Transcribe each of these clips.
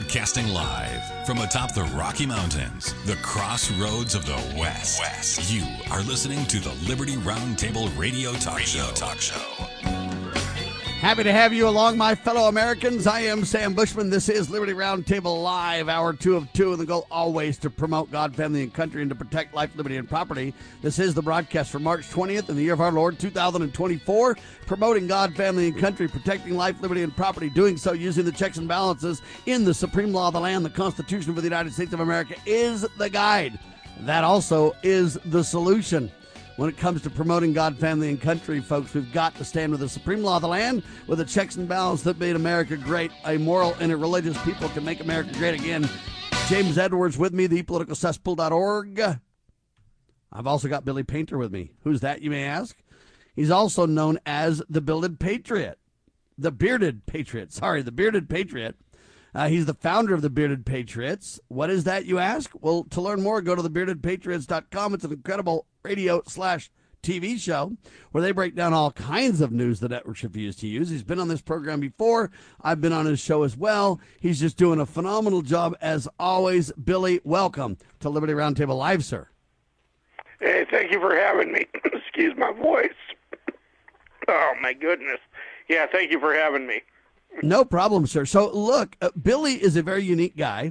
Broadcasting live from atop the Rocky Mountains, the crossroads of the West. You are listening to the Liberty Roundtable Radio Talk Show. Happy to have you along, my fellow Americans. I am Sam Bushman. This is Liberty Roundtable Live, hour 2 of 2, and the goal always to promote God, family, and country, and to protect life, liberty, and property. This is the broadcast for March 20th in the year of our Lord, 2024, promoting God, family, and country, protecting life, liberty, and property, doing so using the checks and balances in the supreme law of the land. The Constitution for the United States of America is the guide. That also is the solution. When it comes to promoting God, family, and country, folks, we've got to stand with the supreme law of the land, with the checks and balances that made America great. A moral and a religious people can make America great again. James Edwards with me, thepoliticalcesspool.org. I've also got Billy Painter with me. Who's that, you may ask? He's also known as the Bearded Patriot. The Bearded Patriot. He's the founder of the Bearded Patriots. What is that, you ask? Well, to learn more, go to thebeardedpatriots.com. It's an incredible radio/TV show where they break down all kinds of news the networks refuse to use. He's been on this program before. I've been on his show as well. He's just doing a phenomenal job as always. Billy, welcome to Liberty Roundtable Live, sir. Hey, thank you for having me. Excuse my voice. Oh, my goodness. Yeah, thank you for having me. No problem, sir. So, look, Billy is a very unique guy.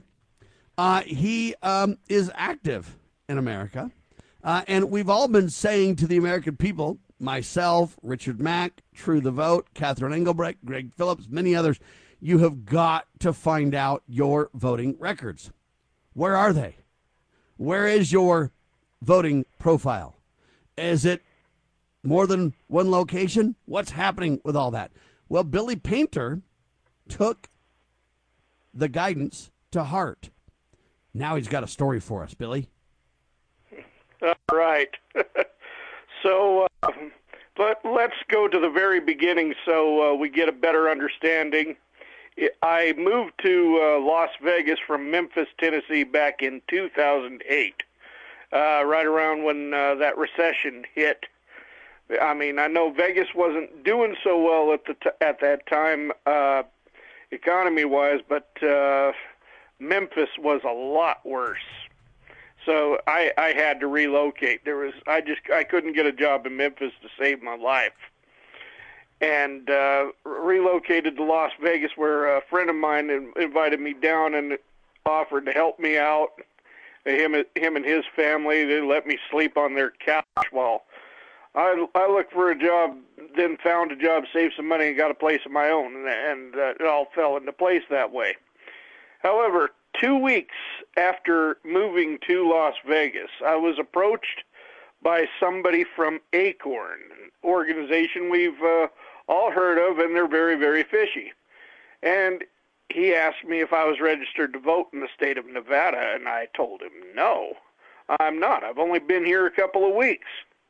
He is active in America. And we've all been saying to the American people, myself, Richard Mack, True the Vote, Catherine Engelbrecht, Greg Phillips, many others, you have got to find out your voting records. Where are they? Where is your voting profile? Is it more than one location? What's happening with all that? Well, Billy Painter took the guidance to heart. Now he's got a story for us, Billy. All right. So, but let's go to the very beginning so we get a better understanding. I moved to Las Vegas from Memphis, Tennessee back in 2008, right around when that recession hit. I mean, I know Vegas wasn't doing so well at that time, economy-wise, but Memphis was a lot worse. So I had to relocate. I couldn't get a job in Memphis to save my life, and relocated to Las Vegas, where a friend of mine invited me down and offered to help me out. Him and his family, they let me sleep on their couch while I looked for a job, then found a job, saved some money, and got a place of my own, and it all fell into place that way. However, 2 weeks after moving to Las Vegas, I was approached by somebody from Acorn, an organization we've all heard of, and they're very, very fishy. And he asked me if I was registered to vote in the state of Nevada, and I told him, no, I'm not. I've only been here a couple of weeks.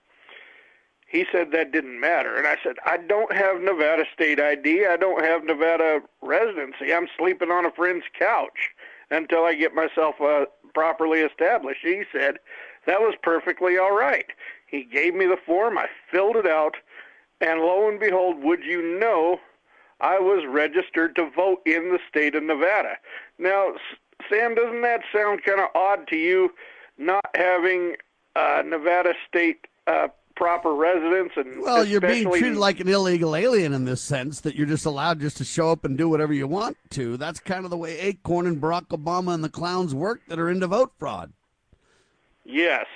He said that didn't matter, and I said, I don't have Nevada state ID. I don't have Nevada residency. I'm sleeping on a friend's couch until I get myself properly established. He said that was perfectly all right. He gave me the form. I filled it out, and lo and behold, would you know, I was registered to vote in the state of Nevada. Now, Sam, doesn't that sound kind of odd to you, not having Nevada state proper residence? And well, you're being treated like an illegal alien in this sense, that you're just allowed just to show up and do whatever you want to. That's kind of the way Acorn and Barack Obama and the clowns work that are into vote fraud. Yes.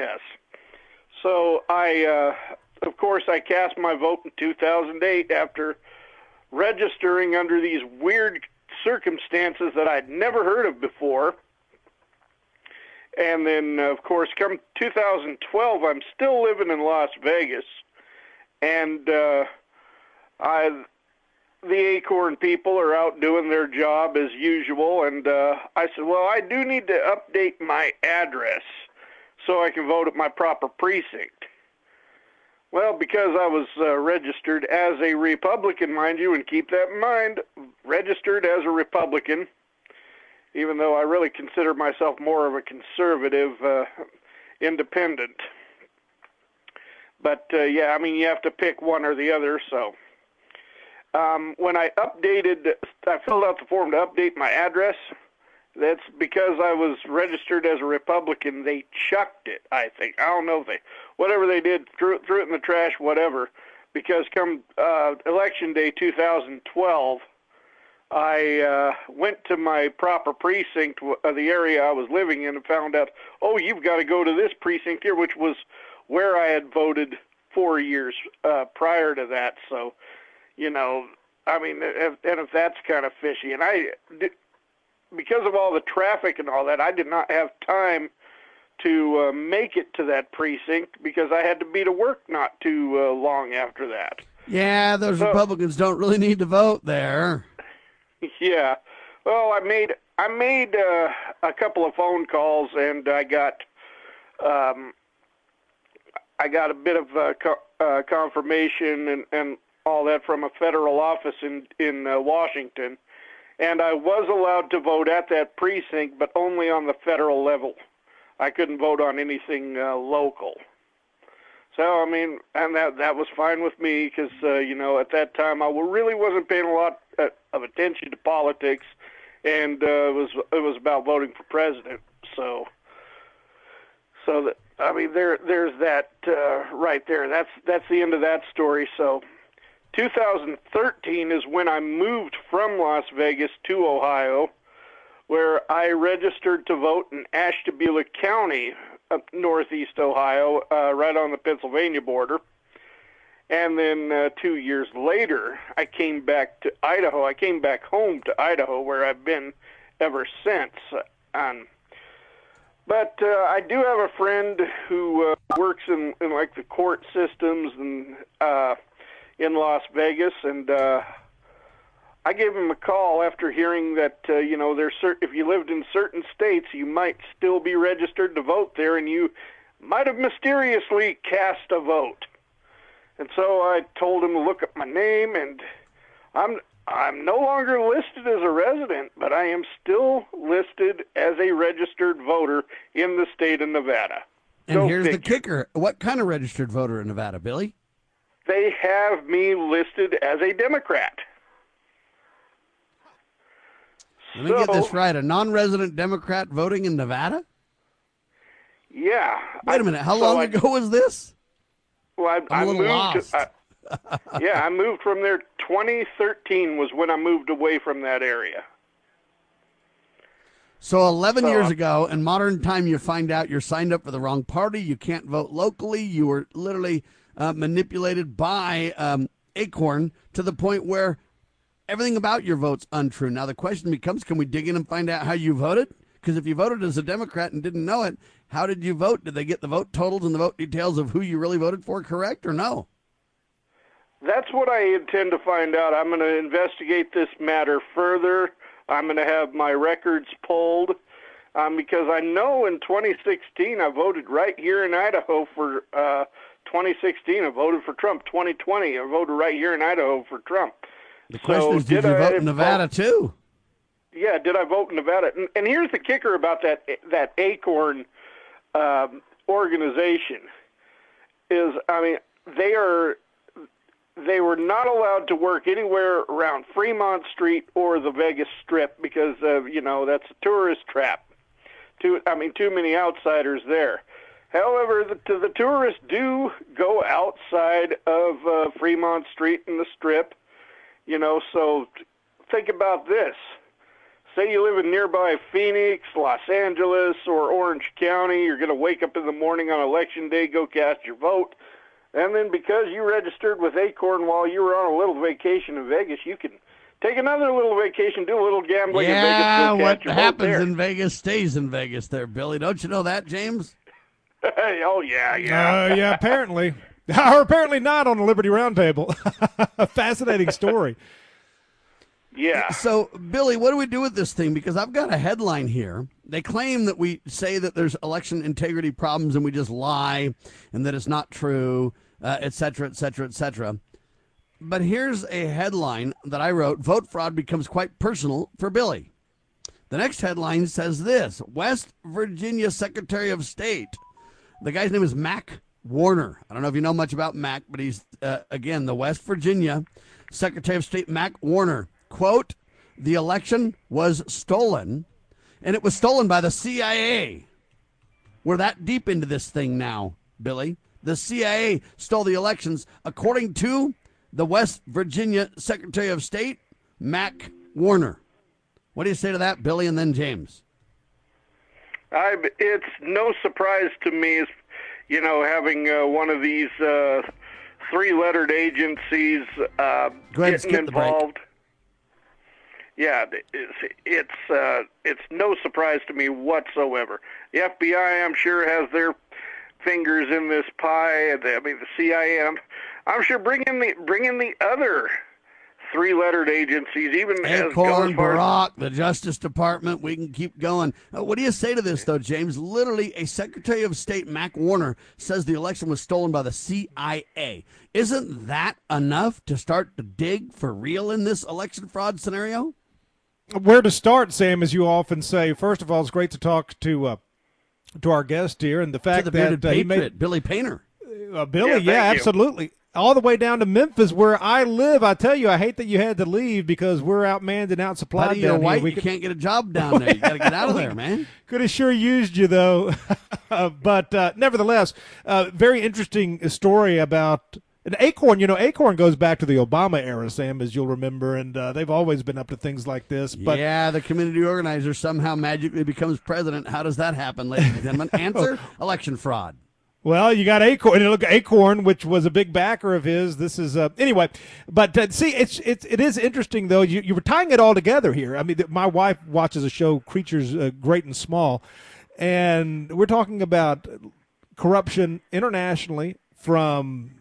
So of course, I cast my vote in 2008 after registering under these weird circumstances that I'd never heard of before. And then, of course, come 2012, I'm still living in Las Vegas, and the Acorn people are out doing their job as usual, and I said, well, I do need to update my address so I can vote at my proper precinct. Well, because I was registered as a Republican, mind you, and keep that in mind, registered as a Republican, even though I really consider myself more of a conservative independent. But, yeah, I mean, you have to pick one or the other, so. when I filled out the form to update my address. That's because I was registered as a Republican. They chucked it, I think. I don't know if whatever they did, threw it in the trash, whatever. Because come election day 2012, I went to my proper precinct of the area I was living in and found out, oh, you've got to go to this precinct here, which was where I had voted 4 years prior to that. So, I mean, if that's kind of fishy. And because of all the traffic and all that, I did not have time to make it to that precinct because I had to be to work not too long after that. Yeah, those Republicans don't really need to vote there. Yeah. Well, I made a couple of phone calls, and I got a bit of confirmation and all that from a federal office in Washington. And I was allowed to vote at that precinct, but only on the federal level. I couldn't vote on anything local. So, I mean, and that was fine with me because, at that time I really wasn't paying a lot of attention to politics, and it was about voting for president. So that, I mean, there's that right there. That's the end of that story. So 2013 is when I moved from Las Vegas to Ohio, where I registered to vote in Ashtabula County, northeast Ohio, right on the Pennsylvania border. And then 2 years later, I came back to Idaho. I came back home to Idaho, where I've been ever since. But I do have a friend who works in like the court systems and in Las Vegas, and I gave him a call after hearing that if you lived in certain states, you might still be registered to vote there, and you might have mysteriously cast a vote. And so I told him to look up my name, and I'm no longer listed as a resident, but I am still listed as a registered voter in the state of Nevada. And here's the kicker. What kind of registered voter in Nevada, Billy? They have me listed as a Democrat. Let me get this right. A non-resident Democrat voting in Nevada? Yeah. Wait a minute. How long ago was this? Well, I'm a little lost. I moved from there. 2013 was when I moved away from that area. So 11 years ago, in modern time, you find out you're signed up for the wrong party. You can't vote locally. You were literally manipulated by Acorn to the point where everything about your vote's untrue. Now, the question becomes, can we dig in and find out how you voted? Because if you voted as a Democrat and didn't know it, how did you vote? Did they get the vote totals and the vote details of who you really voted for correct or no? That's what I intend to find out. I'm going to investigate this matter further. I'm going to have my records pulled because I know in 2016 I voted right here in Idaho for 2016. I voted for Trump. 2020 I voted right here in Idaho for Trump. The question is, did you vote in Nevada too? Yeah, did I vote in Nevada? And here's the kicker about that Acorn organization is, I mean, they were not allowed to work anywhere around Fremont Street or the Vegas Strip because that's a tourist trap. Too many outsiders there. However, the tourists do go outside of Fremont Street and the Strip. So think about this. Say you live in nearby Phoenix, Los Angeles, or Orange County. You're going to wake up in the morning on Election Day, go cast your vote. And then because you registered with Acorn while you were on a little vacation in Vegas, you can take another little vacation, do a little gambling in Vegas. Yeah, what happens in Vegas stays in Vegas there, Billy. Don't you know that, James? Oh, yeah. Yeah, apparently. Or apparently not on the Liberty Roundtable. A fascinating story. Yeah. So, Billy, what do we do with this thing? Because I've got a headline here. They claim that we say that there's election integrity problems and we just lie and that it's not true, et cetera, et cetera, et cetera. But here's a headline that I wrote. Vote fraud becomes quite personal for Billy. The next headline says this. West Virginia Secretary of State. The guy's name is Mac Warner. I don't know if you know much about Mac, but he's, again, the West Virginia Secretary of State Mac Warner. Quote, the election was stolen, and it was stolen by the CIA. We're that deep into this thing now, Billy. The CIA stole the elections, according to the West Virginia Secretary of State, Mac Warner. What do you say to that, Billy, and then James? It's no surprise to me, having one of these three-lettered agencies getting involved. Yeah, it's no surprise to me whatsoever. The FBI, I'm sure, has their fingers in this pie. The CIA. I'm sure bring in the other three-lettered agencies, even Acorn, Barack, the Justice Department. We can keep going. What do you say to this, though, James? Literally, a Secretary of State, Mac Warner, says the election was stolen by the CIA. Isn't that enough to start to dig for real in this election fraud scenario? Where to start, Sam, as you often say. First of all, it's great to talk to our guest here, and the fact to the bearded that patriot, Billy Painter. Billy, yeah, absolutely. All the way down to Memphis, where I live. I tell you, I hate that you had to leave because we're outmanned and outsupplied Buddy, you're down white. here. You can't get a job down there. You got to get out of there, man. Could have sure used you, though. But nevertheless, very interesting story about an Acorn. Acorn goes back to the Obama era, Sam, as you'll remember, and they've always been up to things like this. But yeah, the community organizer somehow magically becomes president. How does that happen, ladies and gentlemen? Answer, election fraud. Well, you got Acorn. Look, Acorn, which was a big backer of his. This is anyway. But see, it is interesting though. You were tying it all together here. I mean, my wife watches a show, Creatures Great and Small, and we're talking about corruption internationally from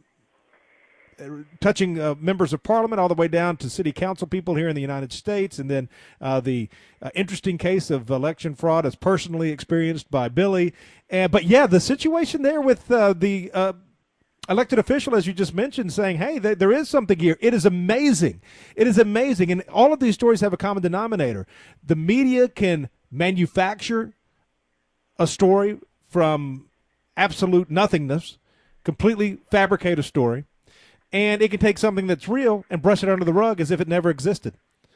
touching members of parliament all the way down to city council people here in the United States, and then the interesting case of election fraud as personally experienced by Billy. But yeah, the situation there with the elected official, as you just mentioned, saying, hey, there is something here. It is amazing. It is amazing. And all of these stories have a common denominator. The media can manufacture a story from absolute nothingness, completely fabricate a story, and it can take something that's real and brush it under the rug as if it never existed.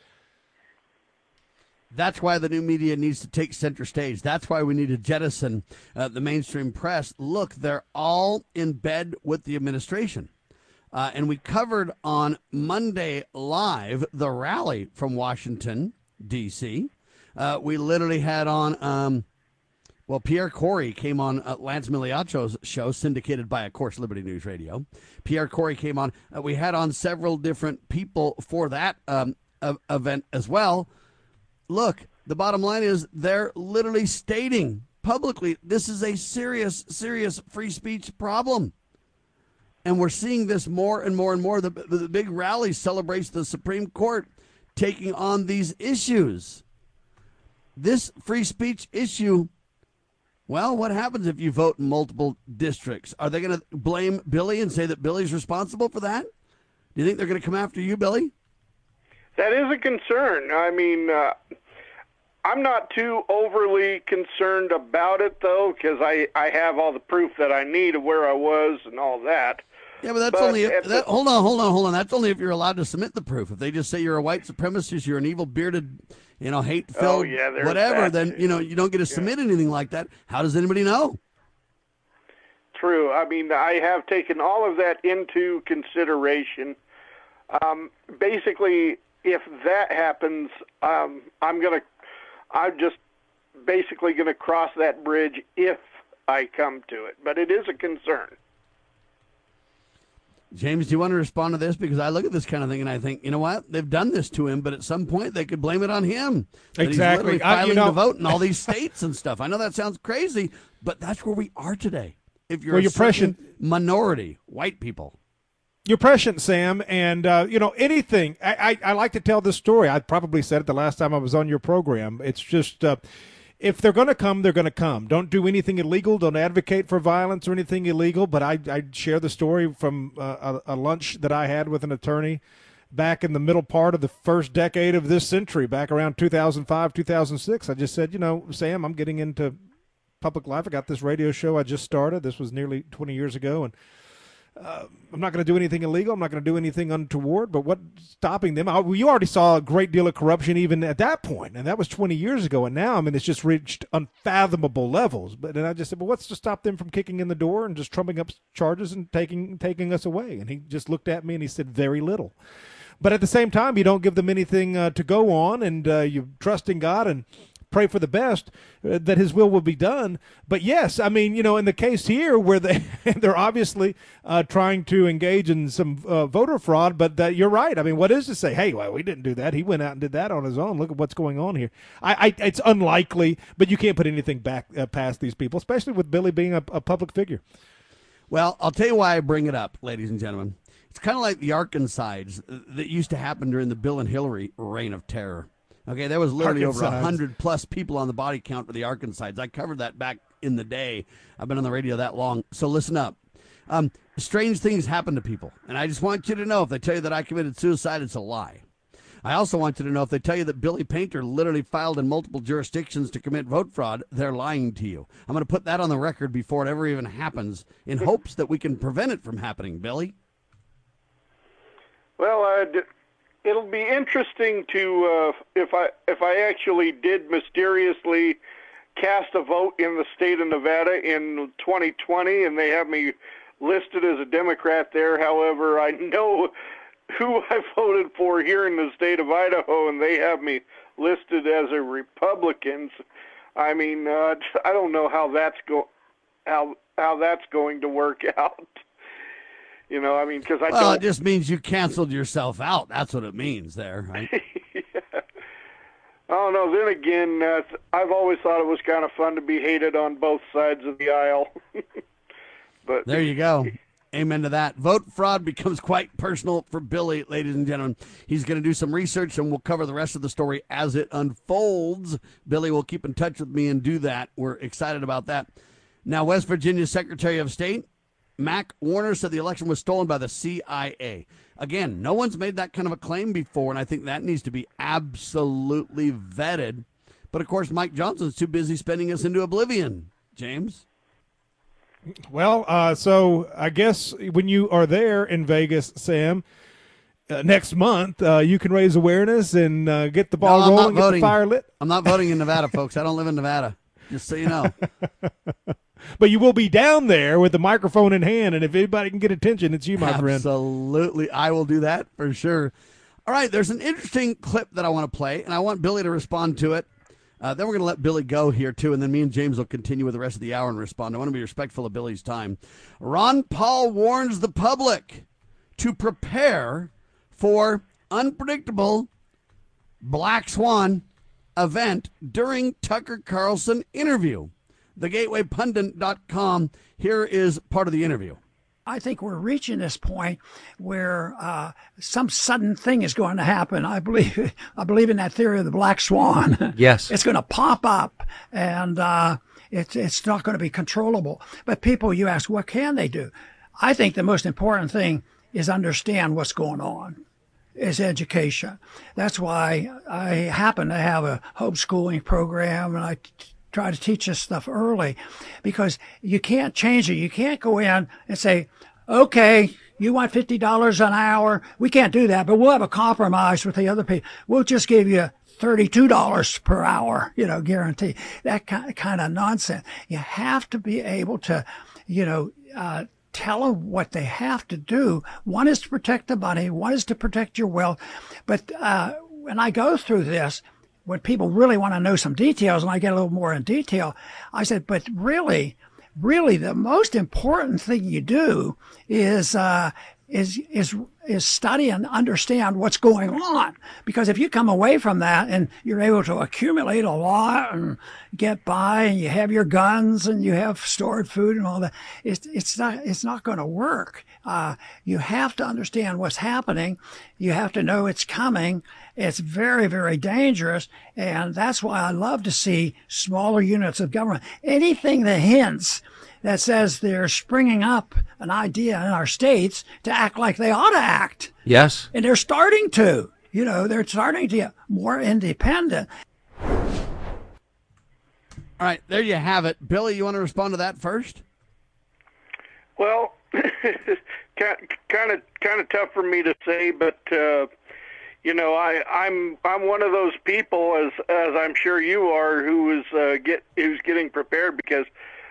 That's why the new media needs to take center stage. That's why we need to jettison the mainstream press. Look, they're all in bed with the administration. And we covered on Monday Live the rally from Washington, D.C. We literally had on, Pierre Corey came on Lance Migliacci's show, syndicated by, of course, Liberty News Radio. Pierre Corey came on. We had on several different people for that event as well. Look, the bottom line is they're literally stating publicly this is a serious, serious free speech problem. And we're seeing this more and more and more. The big rally celebrates the Supreme Court taking on these issues. This free speech issue, well, what happens if you vote in multiple districts? Are they going to blame Billy and say that Billy's responsible for that? Do you think they're going to come after you, Billy? That is a concern. I mean, I'm not too overly concerned about it, though, because I have all the proof that I need of where I was and all that. Yeah, but that's only if, hold on. That's only if you're allowed to submit the proof. If they just say you're a white supremacist, you're an evil, bearded, hate-filled, whatever, then, you don't get to submit anything like that. How does anybody know? True. I mean, I have taken all of that into consideration. Basically, if that happens, I'm just basically going to cross that bridge if I come to it. But it is a concern. James, do you want to respond to this? Because I look at this kind of thing and I think, you know what? They've done this to him, but at some point they could blame it on him. Exactly. He's literally filing to vote in all these states and stuff. I know that sounds crazy, but that's where we are today. If you're a certain minority, white people. You're prescient, Sam, and, anything. I like to tell this story. I probably said it the last time I was on your program. It's just, if they're going to come, they're going to come. Don't do anything illegal. Don't advocate for violence or anything illegal. But I share the story from a lunch that I had with an attorney back in the middle part of the first decade of this century, back around 2005, 2006. I just said, Sam, I'm getting into public life. I got this radio show I just started. This was nearly 20 years ago, and I'm not going to do anything illegal. I'm not going to do anything untoward. But what's stopping them? You already saw a great deal of corruption even at that point, and that was 20 years ago. And now, I mean, it's just reached unfathomable levels. But then I just said, well, what's to stop them from kicking in the door and just trumping up charges and taking us away? And he just looked at me and he said, very little. But at the same time, you don't give them anything to go on, and you trust in God and pray for the best, that his will be done. But yes, I mean, in the case here where they're obviously trying to engage in some voter fraud, but you're right. I mean, what is to say, hey, well, we didn't do that. He went out and did that on his own. Look at what's going on here. It's unlikely, but you can't put anything back past these people, especially with Billy being a public figure. Well, I'll tell you why I bring it up, ladies and gentlemen. It's kind of like the Arkancides that used to happen during the Bill and Hillary reign of terror. Okay, there was literally over 100-plus people on the body count for the Arkancides. I covered that back in the day. I've been on the radio that long. So listen up. Strange things happen to people. And I just want you to know, if they tell you that I committed suicide, it's a lie. I also want you to know, if they tell you that Billy Painter literally filed in multiple jurisdictions to commit vote fraud, they're lying to you. I'm going to put that on the record before it ever even happens, in hopes that we can prevent it from happening. Billy? Well, it'll be interesting to if I actually did mysteriously cast a vote in the state of Nevada in 2020, and they have me listed as a Democrat there. However, I know who I voted for here in the state of Idaho, and they have me listed as a Republican. I mean, I don't know how that's going to work out. I mean, because Well, it just means you canceled yourself out. That's what it means there, right? Yeah. Oh, no, then again, I've always thought it was kind of fun to be hated on both sides of the aisle. But there you go. Amen to that. Vote fraud becomes quite personal for Billy, ladies and gentlemen. He's going to do some research, and we'll cover the rest of the story as it unfolds. Billy will keep in touch with me and do that. We're excited about that. Now, West Virginia's Secretary of State, Mac Warner, said the election was stolen by the CIA. Again, no one's made that kind of a claim before, and I think that needs to be absolutely vetted. But, of course, Mike Johnson's too busy spending us into oblivion. James? Well, so I guess when you are there in Vegas, Sam, next month, you can raise awareness and get the ball rolling, get the fire lit. I'm not voting in Nevada, folks. I don't live in Nevada, just so you know. But you will be down there with the microphone in hand, and if anybody can get attention, it's you, my friend. Absolutely. I will do that for sure. All right, there's an interesting clip that I want to play, and I want Billy to respond to it. Then we're going to let Billy go here, too, and then me and James will continue with the rest of the hour and respond. I want to be respectful of Billy's time. Ron Paul warns the public to prepare for unpredictable black swan event during Tucker Carlson interview. TheGatewayPundit.com. Here is part of the interview. I think we're reaching this point where some sudden thing is going to happen. I believe in that theory of the black swan. Yes. It's going to pop up, and it's not going to be controllable. But people, you ask, what can they do? I think the most important thing is understand what's going on. Is education. That's why I happen to have a homeschooling program, and I try to teach this stuff early, because you can't change it. You can't go in and say, okay, you want $50 an hour. We can't do that, but we'll have a compromise with the other people. We'll just give you $32 per hour, guarantee. That kind of nonsense. You have to be able to, tell them what they have to do. One is to protect the money. One is to protect your wealth. But when I go through this, when people really want to know some details, and I get a little more in detail, I said, but really the most important thing you do is study and understand what's going on. Because if you come away from that and you're able to accumulate a lot and get by, and you have your guns and you have stored food and all that, it's not going to work. You have to understand what's happening. You have to know it's coming. It's very, very dangerous. And that's why I love to see smaller units of government. Anything that hints that says they're springing up an idea in our states to act like they ought to act. Yes. And they're starting to. They're starting to get more independent. All right, there you have it. Billy, you want to respond to that first? Well, kind of tough for me to say, but I'm one of those people, as I'm sure you are, who's getting prepared, because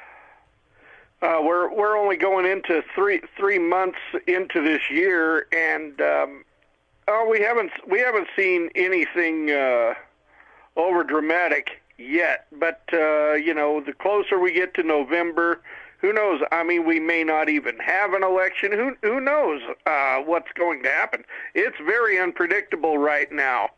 we're only going into three months into this year, and we haven't seen anything over dramatic yet. But the closer we get to November, who knows? I mean, we may not even have an election. Who knows what's going to happen? It's very unpredictable right now.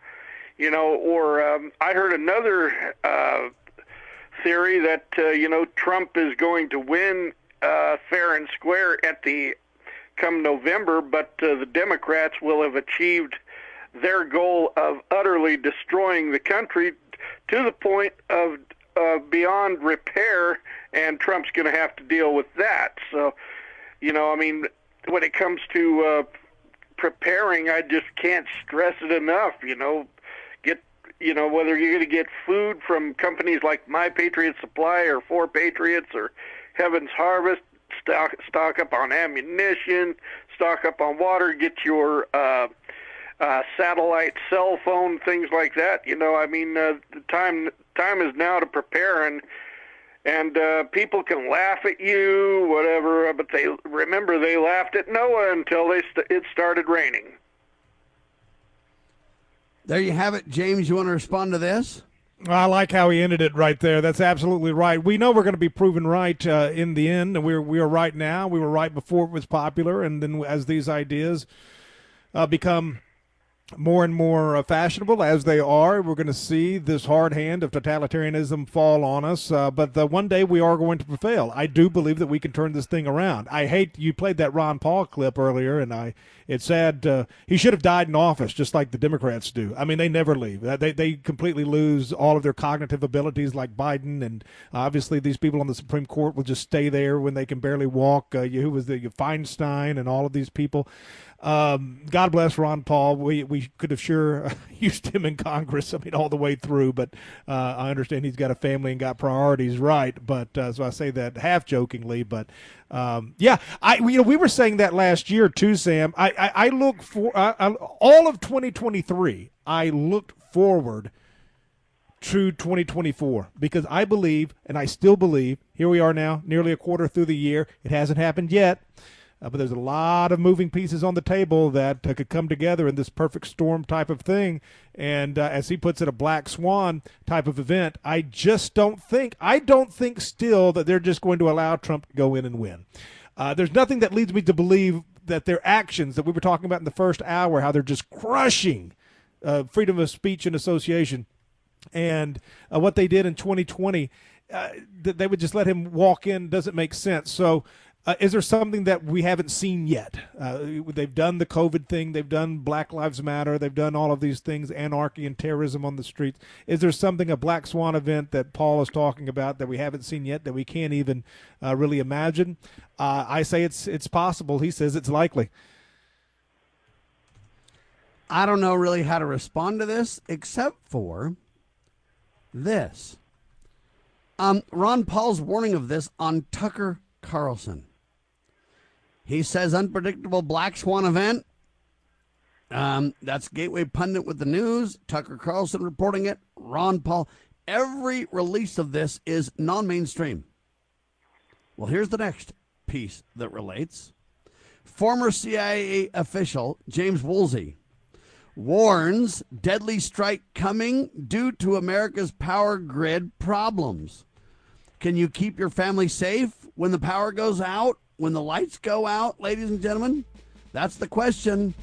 I heard another theory that Trump is going to win fair and square come November, but the Democrats will have achieved their goal of utterly destroying the country to the point of beyond repair, and Trump's going to have to deal with that. So, when it comes to preparing, I just can't stress it enough. Whether you're going to get food from companies like My Patriot Supply or Four Patriots or Heaven's Harvest, stock up on ammunition, stock up on water, get your satellite cell phone, things like that. The time is now to prepare, and people can laugh at you, whatever, but they laughed at Noah until it started raining. There you have it, James. You want to respond to this? I like how he ended it right there. That's absolutely right. We know we're going to be proven right in the end, and we are right now. We were right before it was popular, and then as these ideas become more and more fashionable, as they are, we're going to see this hard hand of totalitarianism fall on us. But one day we are going to prevail. I do believe that we can turn this thing around. I hate you played that Ron Paul clip earlier, and it's sad. He should have died in office, just like the Democrats do. I mean, they never leave. They completely lose all of their cognitive abilities, like Biden, and obviously these people on the Supreme Court will just stay there when they can barely walk. Who was Feinstein and all of these people. God bless Ron Paul. We could have sure used him in Congress, all the way through, but I understand he's got a family and got priorities right, but so I say that half jokingly, but we were saying that last year too, Sam. I look for all of 2023, I looked forward to 2024 because I believe, and I still believe, here we are now, nearly a quarter through the year, it hasn't happened yet. But there's a lot of moving pieces on the table that could come together in this perfect storm type of thing. And as he puts it, a black swan type of event. I don't think still that they're just going to allow Trump to go in and win. There's nothing that leads me to believe that their actions that we were talking about in the first hour, how they're just crushing freedom of speech and association, and what they did in 2020, that they would just let him walk in doesn't make sense. So is there something that we haven't seen yet? They've done the COVID thing. They've done Black Lives Matter. They've done all of these things, anarchy and terrorism on the streets. Is there something, a black swan event that Paul is talking about that we haven't seen yet, that we can't even really imagine? I say it's possible. He says it's likely. I don't know really how to respond to this except for this. Ron Paul's warning of this on Tucker Carlson. He says unpredictable black swan event. That's Gateway Pundit with the news. Tucker Carlson reporting it. Ron Paul. Every release of this is non-mainstream. Well, here's the next piece that relates. Former CIA official James Woolsey warns deadly strike coming due to America's power grid problems. Can you keep your family safe when the power goes out? When the lights go out, ladies and gentlemen? That's the question.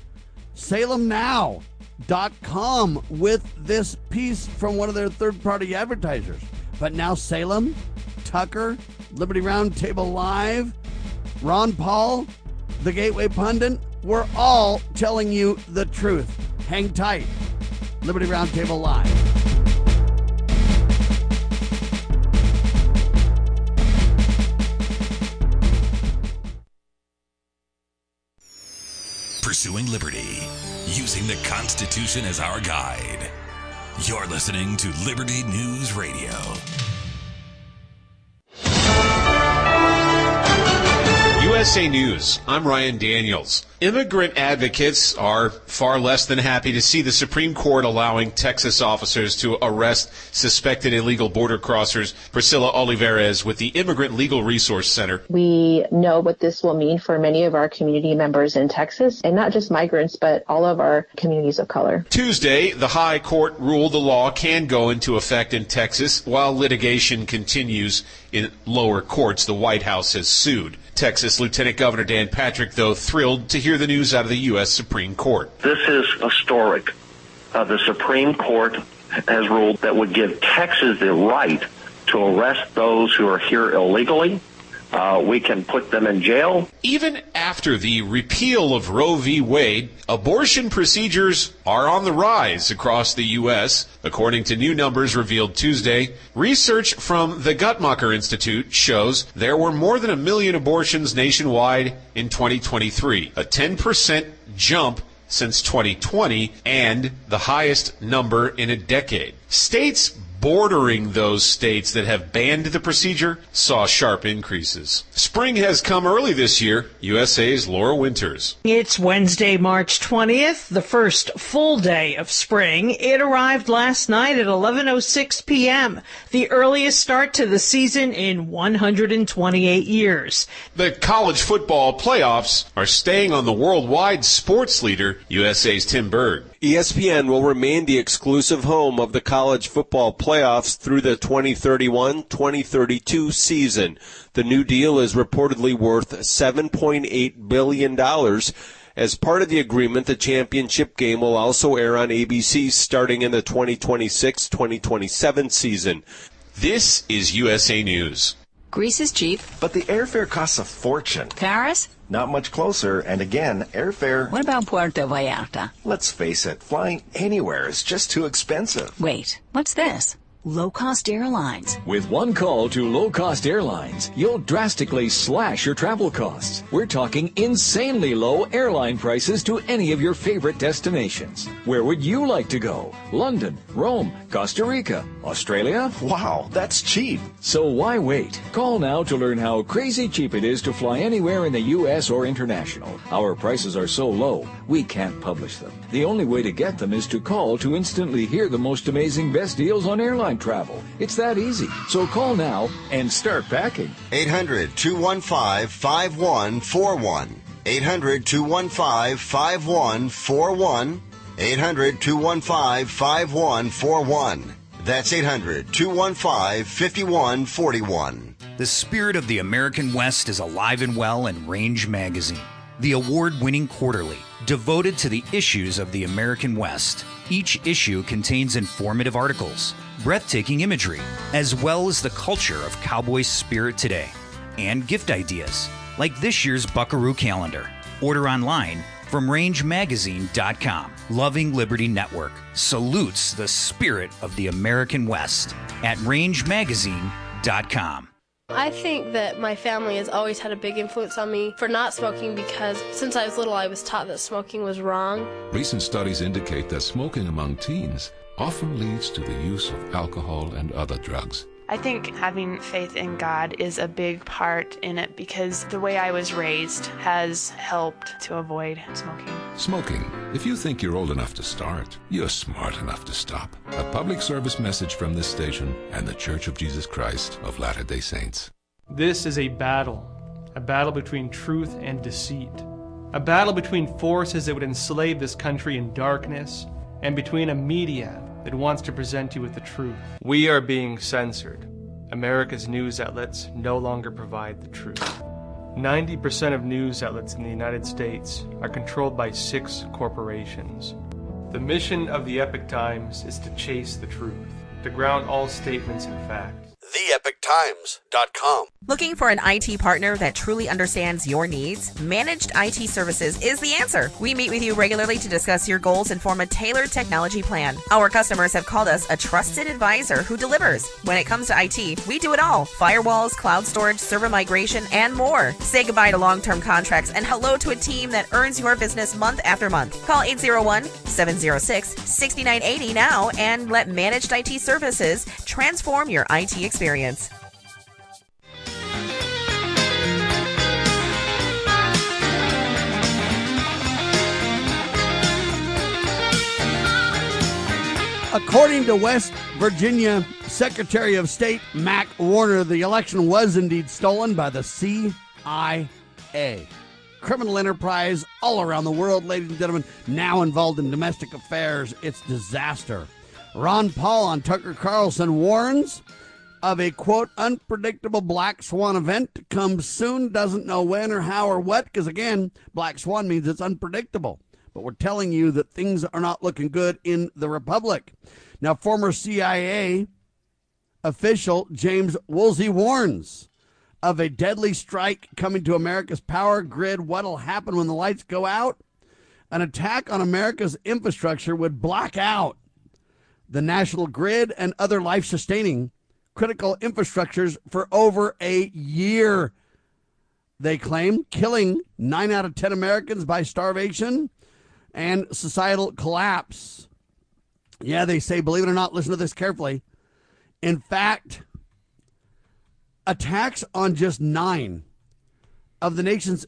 SalemNow.com with this piece from one of their third-party advertisers. But now Salem, Tucker, Liberty Roundtable Live, Ron Paul, the Gateway Pundit, we're all telling you the truth. Hang tight. Liberty Roundtable Live. Pursuing liberty, using the Constitution as our guide. You're listening to Liberty News Radio. USA News, I'm Ryan Daniels. Immigrant advocates are far less than happy to see the Supreme Court allowing Texas officers to arrest suspected illegal border crossers. Priscilla Olivares with the Immigrant Legal Resource Center. We know what this will mean for many of our community members in Texas, and not just migrants, but all of our communities of color. Tuesday, the High Court ruled the law can go into effect in Texas while litigation continues in lower courts. The White House has sued. Texas Lieutenant Governor Dan Patrick, though, thrilled to hear the news out of the U.S. Supreme Court. This is historic. The Supreme Court has ruled that would give Texas the right to arrest those who are here illegally. We can put them in jail. Even after the repeal of Roe v. Wade, abortion procedures are on the rise across the U.S. According to new numbers revealed Tuesday, research from the Guttmacher Institute shows there were more than 1 million abortions nationwide in 2023, a 10% jump since 2020 and the highest number in a decade. States bordering those states that have banned the procedure saw sharp increases. Spring has come early this year. USA's Laura Winters. It's Wednesday, March 20th, the first full day of spring. It arrived last night at 11:06 p.m., the earliest start to the season in 128 years. The college football playoffs are staying on the worldwide sports leader, USA's Tim Berg. ESPN will remain the exclusive home of the college football playoffs through the 2031-2032 season. The new deal is reportedly worth $7.8 billion. As part of the agreement, the championship game will also air on ABC starting in the 2026-2027 season. This is USA News. Greece is cheap. But the airfare costs a fortune. Paris? Not much closer, and again, airfare... What about Puerto Vallarta? Let's face it, flying anywhere is just too expensive. Wait, what's this? Low-cost airlines. With one call to low-cost airlines, you'll drastically slash your travel costs. We're talking insanely low airline prices to any of your favorite destinations. Where would you like to go? London, Rome, Costa Rica, Australia? Wow, that's cheap. So why wait? Call now to learn how crazy cheap it is to fly anywhere in the U.S. or international. Our prices are so low, we can't publish them. The only way to get them is to call to instantly hear the most amazing best deals on airline travel. It's that easy. So call now and start packing. 800-215-5141. 800-215-5141. 800-215-5141. That's 800-215-5141. The spirit of the American West is alive and well in Range Magazine, the award-winning quarterly devoted to the issues of the American West. Each issue contains informative articles, breathtaking imagery, as well as the culture of cowboy spirit today, and gift ideas, like this year's Buckaroo calendar. Order online from rangemagazine.com. Loving Liberty Network salutes the spirit of the American West at rangemagazine.com. I think that my family has always had a big influence on me for not smoking because since I was little I was taught that smoking was wrong. Recent studies indicate that smoking among teens often leads to the use of alcohol and other drugs. I think having faith in God is a big part in it because the way I was raised has helped to avoid smoking. Smoking. If you think you're old enough to start, you're smart enough to stop. A public service message from this station and the Church of Jesus Christ of Latter-day Saints. This is a battle between truth and deceit, a battle between forces that would enslave this country in darkness and between a media that wants to present you with the truth. We are being censored. America's news outlets no longer provide the truth. 90% of news outlets in the United States are controlled by 6 corporations. The mission of the Epoch Times is to chase the truth, to ground all statements in fact. TheEpochTimes.com. Looking for an IT partner that truly understands your needs? Managed IT Services is the answer. We meet with you regularly to discuss your goals and form a tailored technology plan. Our customers have called us a trusted advisor who delivers. When it comes to IT, we do it all. Firewalls, cloud storage, server migration, and more. Say goodbye to long-term contracts and hello to a team that earns your business month after month. Call 801-706-6980 now and let Managed IT Services transform your IT experience. According to West Virginia Secretary of State Mac Warner, the election was indeed stolen by the CIA. Criminal enterprise all around the world, ladies and gentlemen, now involved in domestic affairs. It's disaster. Ron Paul on Tucker Carlson warns of a, quote, unpredictable black swan event to come soon. Doesn't know when or how or what, because, again, black swan means it's unpredictable. But we're telling you that things are not looking good in the Republic. Now, former CIA official James Woolsey warns of a deadly strike coming to America's power grid. What'll happen when the lights go out? An attack on America's infrastructure would black out the national grid and other life-sustaining critical infrastructures for over a year, they claim, killing 9 out of 10 Americans by starvation and societal collapse. Yeah, they say, believe it or not, listen to this carefully. In fact, attacks on just 9 of the nation's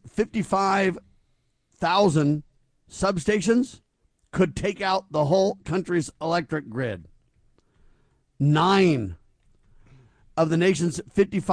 55,000 substations could take out the whole country's electric grid. 9 of the nation's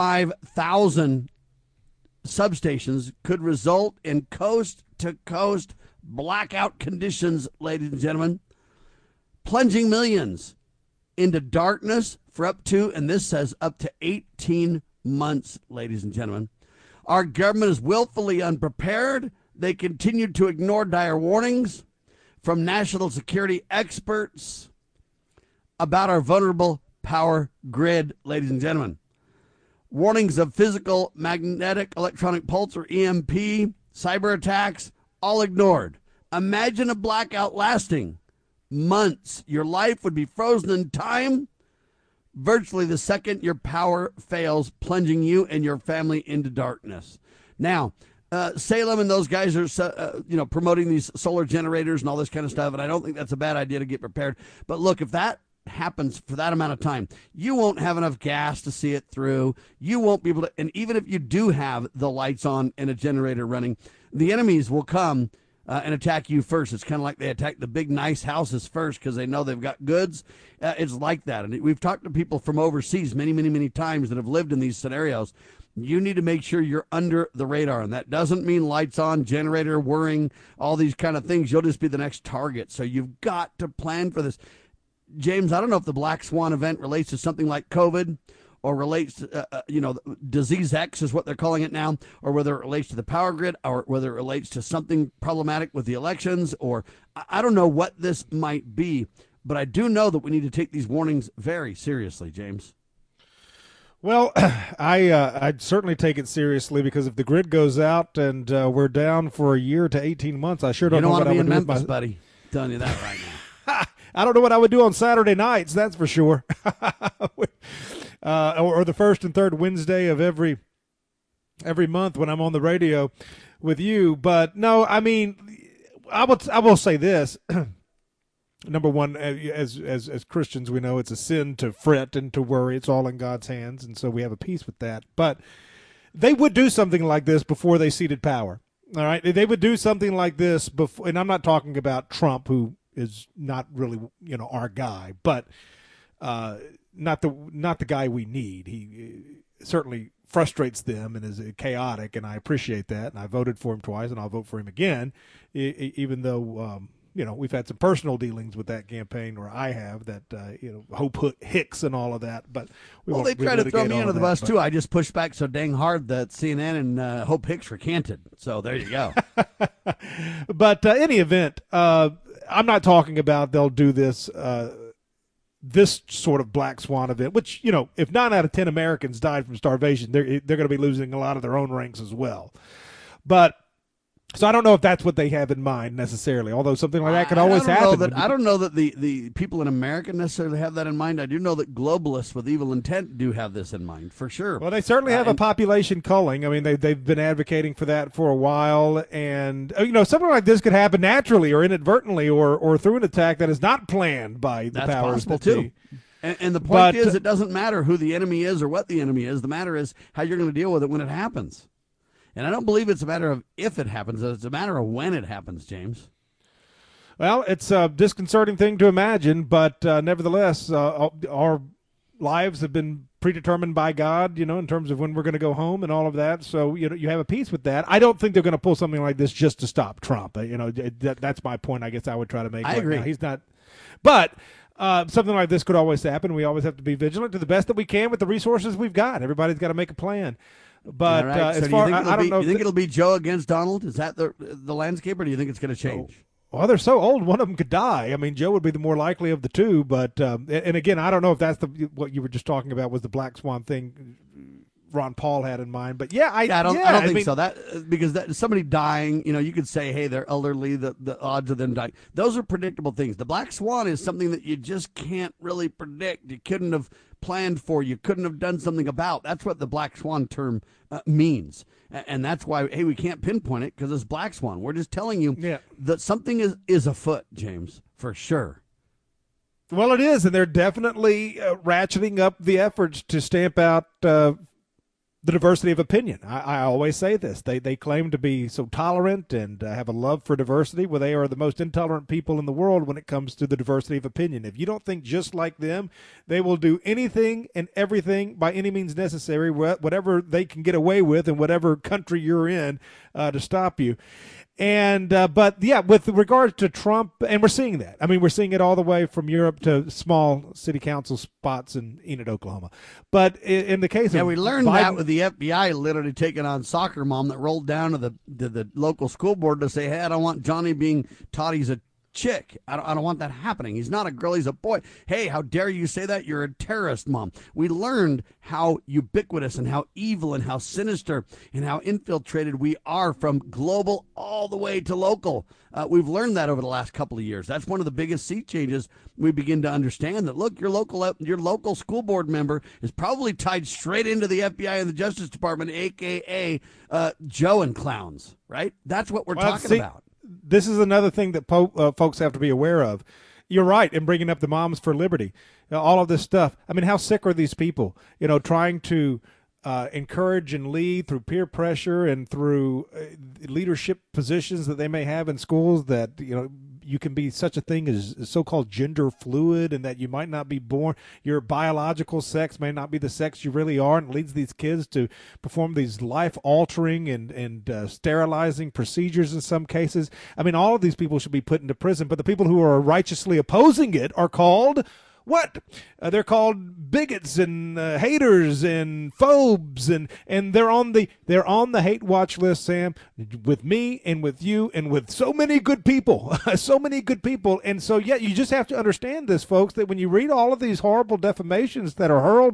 55,000 substations could result in coast-to-coast blackout conditions, ladies and gentlemen, plunging millions into darkness for up to, and this says up to 18 months, ladies and gentlemen. Our government is willfully unprepared. They continue to ignore dire warnings from national security experts about our vulnerable power grid, ladies and gentlemen. Warnings of physical magnetic electronic pulse, or EMP, cyber attacks, all ignored. Imagine a blackout lasting months. Your life would be frozen in time virtually the second your power fails, plunging you and your family into darkness. Now, Salem and those guys are, promoting these solar generators and all this kind of stuff, and I don't think that's a bad idea to get prepared. But look, if that happens for that amount of time, you won't have enough gas to see it through. You won't be able to, and even if you do have the lights on and a generator running, the enemies will come and attack you first. It's kind of like they attack the big, nice houses first because they know they've got goods. It's like that. And we've talked to people from overseas many, many, many times that have lived in these scenarios. You need to make sure you're under the radar. And that doesn't mean lights on, generator whirring, all these kind of things. You'll just be the next target. So you've got to plan for this. James, I don't know if the Black Swan event relates to something like COVID or relates to, Disease X is what they're calling it now, or whether it relates to the power grid, or whether it relates to something problematic with the elections, or I don't know what this might be, but I do know that we need to take these warnings very seriously, James. Well, I'd certainly take it seriously, because if the grid goes out and we're down for a year to 18 months, I sure don't know what I would do with Memphis, buddy. I'm telling you that right now. I don't know what I would do on Saturday nights, that's for sure. Or the first and third Wednesday of every month when I'm on the radio with you. But no, I mean, I will say this. Number one, as Christians, we know it's a sin to fret and to worry. It's all in God's hands, and so we have a peace with that. But they would do something like this before they ceded power. All right, they would do something like this before, and I'm not talking about Trump, who is not really, our guy, but not the guy we need. He certainly frustrates them and is chaotic, and I appreciate that. And I voted for him twice, and I'll vote for him again, even though we've had some personal dealings with that campaign, or I have, that Hope Hicks and all of that. But they try to throw me under the bus too. I just pushed back so dang hard that CNN and Hope Hicks recanted. So there you go. But any event, I'm not talking about they'll do this sort of black swan event, which, if 9 out of 10 Americans died from starvation, they're going to be losing a lot of their own ranks as well. But so I don't know if that's what they have in mind necessarily, although something like that could always happen. I don't know that the people in America necessarily have that in mind. I do know that globalists with evil intent do have this in mind, for sure. Well, they certainly have a population culling. I mean, they've been advocating for that for a while. And, something like this could happen naturally or inadvertently or through an attack that is not planned by the powers that be. That's possible, too. And the point is, it doesn't matter who the enemy is or what the enemy is. The matter is how you're going to deal with it when it happens. And I don't believe it's a matter of if it happens. It's a matter of when it happens, James. Well, it's a disconcerting thing to imagine, but nevertheless, our lives have been predetermined by God, in terms of when we're going to go home and all of that. So, you have a peace with that. I don't think they're going to pull something like this just to stop Trump. That's my point. I guess I would try to make. I agree. Now. He's not, but something like this could always happen. We always have to be vigilant to the best that we can with the resources we've got. Everybody's got to make a plan. But right. as far, I don't know. You think it'll be Joe against Donald? Is that the landscape, or do you think it's going to change? Well, they're so old, one of them could die. I mean, Joe would be the more likely of the two. But and again, I don't know if that's what you were just talking about was the black swan thing Ron Paul had in mind. But yeah, I don't think so. That because somebody dying, you could say, hey, they're elderly. The odds of them dying, those are predictable things. The black swan is something that you just can't really predict. You couldn't have planned for. You couldn't have done something about. That's what the black swan term means. And that's why, hey, we can't pinpoint it because it's black swan. We're just telling you that something is afoot, James, for sure. Well, it is, and they're definitely ratcheting up the efforts to stamp out the diversity of opinion. I always say this. They claim to be so tolerant and have a love for diversity. Well, they are the most intolerant people in the world when it comes to the diversity of opinion. If you don't think just like them, they will do anything and everything by any means necessary, whatever they can get away with in whatever country you're in, to stop you. And but yeah, with regards to Trump, and we're seeing that. I mean, we're seeing it all the way from Europe to small city council spots in Enid, Oklahoma. But in the case of we learned Biden, that with the FBI literally taking on soccer mom that rolled down to the local school board to say, hey, I don't want Johnny being taught he's a chick. I don't want that happening. He's not a girl, he's a boy. Hey, how dare you say that? You're a terrorist, mom. We learned how ubiquitous and how evil and how sinister and how infiltrated we are from global all the way to local. We've learned that over the last couple of years. That's one of the biggest sea changes. We begin to understand that, look, your local school board member is probably tied straight into the FBI and the Justice Department, a.k.a. Joe and clowns, right? That's what we're talking about. This is another thing that folks have to be aware of. You're right in bringing up the Moms for Liberty, all of this stuff. I mean, how sick are these people, trying to encourage and lead through peer pressure and through leadership positions that they may have in schools that, you can be such a thing as so-called gender fluid and that you might not be born, your biological sex may not be the sex you really are, and it leads these kids to perform these life-altering and sterilizing procedures in some cases. I mean, all of these people should be put into prison, but the people who are righteously opposing it are called what? They're called bigots and haters and phobes, and they're on the hate watch list, Sam, with me and with you and with so many good people, so many good people. And so, yeah, you just have to understand this, folks, that when you read all of these horrible defamations that are hurled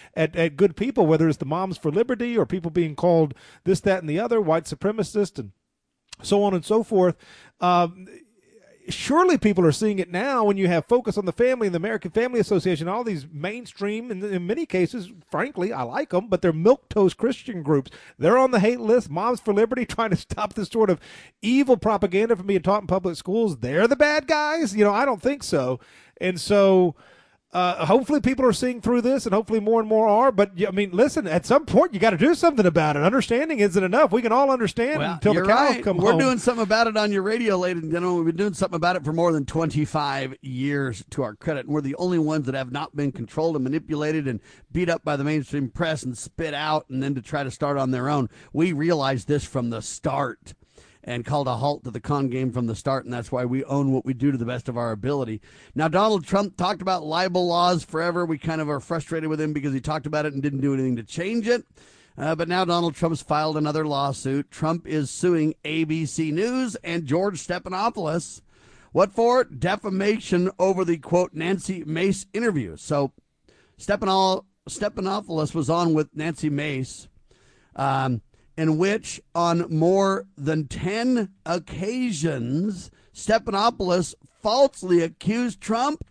at good people, whether it's the Moms for Liberty or people being called this, that, and the other, white supremacist, and so on and so forth, surely people are seeing it now when you have Focus on the Family and the American Family Association, all these mainstream, and in many cases, frankly, I like them, but they're milquetoast Christian groups. They're on the hate list. Moms for Liberty trying to stop this sort of evil propaganda from being taught in public schools. They're the bad guys? I don't think so. And so hopefully people are seeing through this, and hopefully more and more are. But, I mean, listen, at some point you got to do something about it. Understanding isn't enough. We can all understand until the cows come home. We're doing something about it on your radio, ladies and gentlemen. We've been doing something about it for more than 25 years, to our credit. And we're the only ones that have not been controlled and manipulated and beat up by the mainstream press and spit out and then to try to start on their own. We realized this from the start and called a halt to the con game from the start, and that's why we own what we do to the best of our ability. Now, Donald Trump talked about libel laws forever. We kind of are frustrated with him because he talked about it and didn't do anything to change it. But now Donald Trump's filed another lawsuit. Trump is suing ABC News and George Stephanopoulos. What for? Defamation over the, quote, Nancy Mace interview. So Stephanopoulos was on with Nancy Mace, in which on more than 10 occasions, Stephanopoulos falsely accused Trump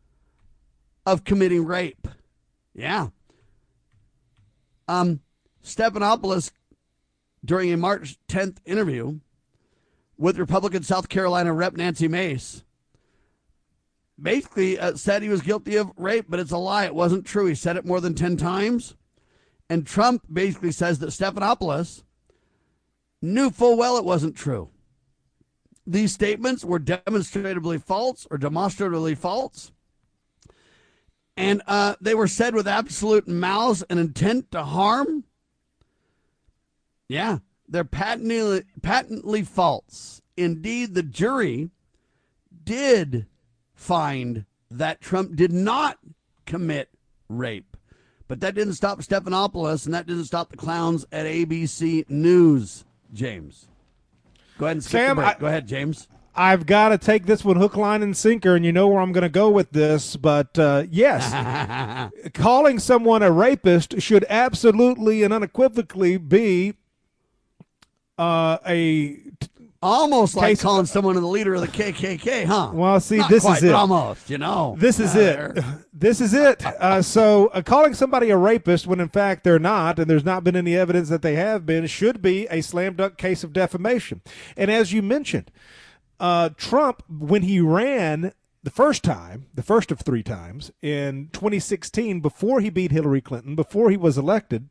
of committing rape. Yeah. Stephanopoulos, during a March 10th interview with Republican South Carolina Rep. Nancy Mace, basically said he was guilty of rape, but it's a lie. It wasn't true. He said it more than 10 times. And Trump basically says that Stephanopoulos knew full well it wasn't true. these statements were demonstratively false or demonstratively false. And they were said with absolute malice and intent to harm. Yeah, they're patently false. Indeed, the jury did find that Trump did not commit rape. But that didn't stop Stephanopoulos, and that didn't stop the clowns at ABC News, James. Go ahead and skip Sam, the break. Go ahead, James. I've got to take this one hook, line, and sinker, and you know where I'm going to go with this. But, yes, calling someone a rapist should absolutely and unequivocally be almost like calling someone the leader of the KKK, huh? Well, see, Not this quite, is it. but almost, you know. This is it. This is it. So calling somebody a rapist when, in fact, they're not, and there's not been any evidence that they have been, should be a slam dunk case of defamation. And as you mentioned, Trump, when he ran the first of 3 times in 2016, before he beat Hillary Clinton, before he was elected,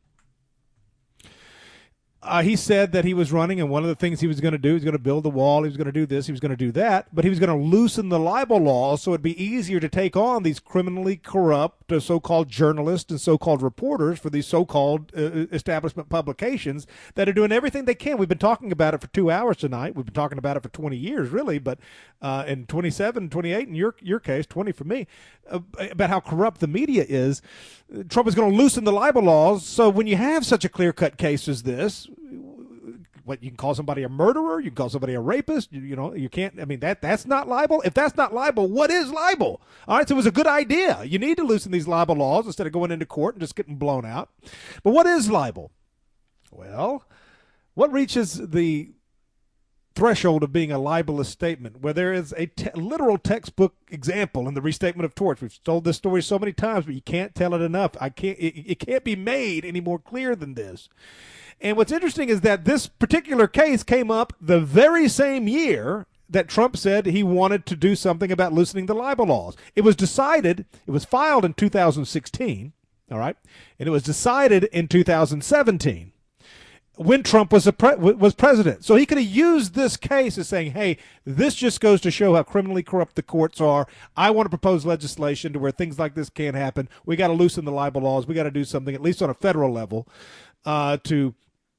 he said that he was running, and one of the things he was going to do, he was going to build the wall, he was going to do this, he was going to do that, but he was going to loosen the libel laws so it'd be easier to take on these criminally corrupt so-called journalists and so-called reporters for these so-called establishment publications that are doing everything they can. We've been talking about it for 2 hours tonight. We've been talking about it for 20 years, really, but in 27, 28 in your case, 20 for me, about how corrupt the media is. Trump is going to loosen the libel laws, so when you have such a clear-cut case as this, what, you can call somebody a murderer, you can call somebody a rapist, you can't, I mean, that's not libel. If that's not libel, what is libel? All right, so it was a good idea. You need to loosen these libel laws instead of going into court and just getting blown out. But what is libel? Well, what reaches the threshold of being a libelous statement, where there is a literal textbook example in the Restatement of Torts? We've told this story so many times, but you can't tell it enough. It can't be made any more clear than this. And what's interesting is that this particular case came up the very same year that Trump said he wanted to do something about loosening the libel laws. It was filed in 2016, all right, and it was decided in 2017. When Trump was president. So he could have used this case as saying, hey, this just goes to show how criminally corrupt the courts are. I want to propose legislation to where things like this can't happen. We got to loosen the libel laws. We got to do something, at least on a federal level, to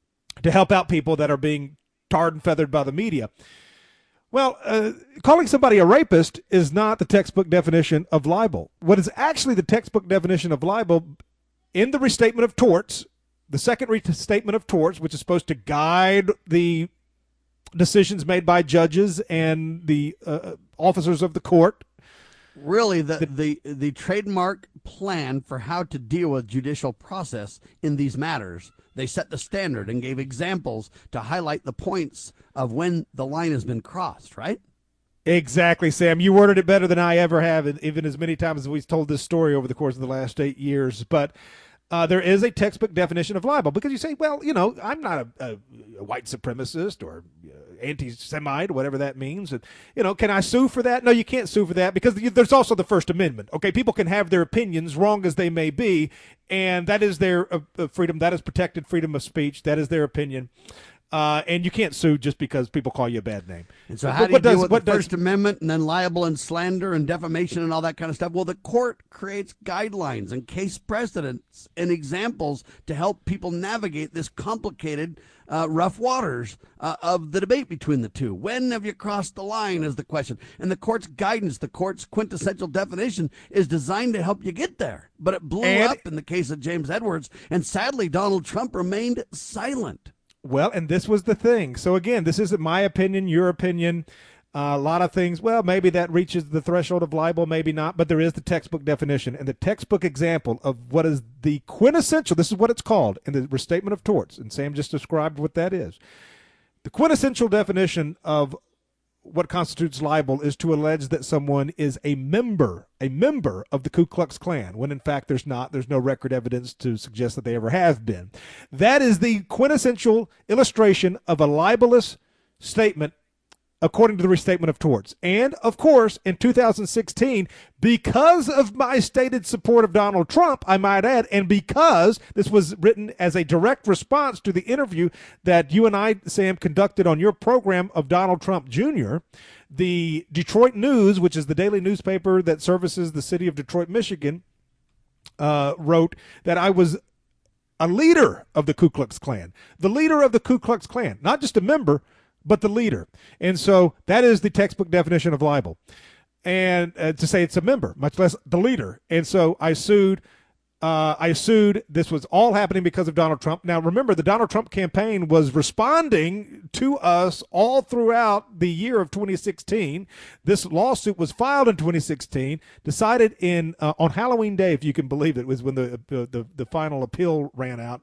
help out people that are being tarred and feathered by the media. Well, calling somebody a rapist is not the textbook definition of libel. What is actually the textbook definition of libel in the Restatement of Torts, the second Restatement of Torts, which is supposed to guide the decisions made by judges and the officers of the court. Really, the trademark plan for how to deal with judicial process in these matters. They set the standard and gave examples to highlight the points of when the line has been crossed, right? Exactly, Sam. You worded it better than I ever have, even as many times as we've told this story over the course of the last 8 years. But there is a textbook definition of libel, because you say, well, I'm not a white supremacist or anti-Semite, whatever that means. Can I sue for that? No, you can't sue for that, because there's also the First Amendment. Okay, people can have their opinions, wrong as they may be, and that is their freedom. That is protected freedom of speech. That is their opinion. And you can't sue just because people call you a bad name. And so how do you deal with the First Amendment and then libel and slander and defamation and all that kind of stuff? Well, the court creates guidelines and case precedents and examples to help people navigate this complicated, rough waters of the debate between the two. When have you crossed the line is the question. And the court's guidance, the court's quintessential definition, is designed to help you get there. But it blew up in the case of James Edwards, and sadly, Donald Trump remained silent. Well, and this was the thing. So, again, this isn't my opinion, your opinion. A lot of things, well, maybe that reaches the threshold of libel, maybe not, but there is the textbook definition and the textbook example of what is the quintessential, this is what it's called in the Restatement of Torts, and Sam just described what that is. The quintessential definition of what constitutes libel is to allege that someone is a member of the Ku Klux Klan, when in fact there's no record evidence to suggest that they ever have been. That is the quintessential illustration of a libelous statement according to the Restatement of Torts. And, of course, in 2016, because of my stated support of Donald Trump, I might add, and because this was written as a direct response to the interview that you and I, Sam, conducted on your program of Donald Trump Jr., the Detroit News, which is the daily newspaper that services the city of Detroit, Michigan, wrote that I was a leader of the Ku Klux Klan, the leader of the Ku Klux Klan, not just a member, but the leader. And so that is the textbook definition of libel. And to say it's a member, much less the leader. And so I sued. This was all happening because of Donald Trump. Now, remember, the Donald Trump campaign was responding to us all throughout the year of 2016. This lawsuit was filed in 2016, decided on Halloween Day, if you can believe it, was when the final appeal ran out.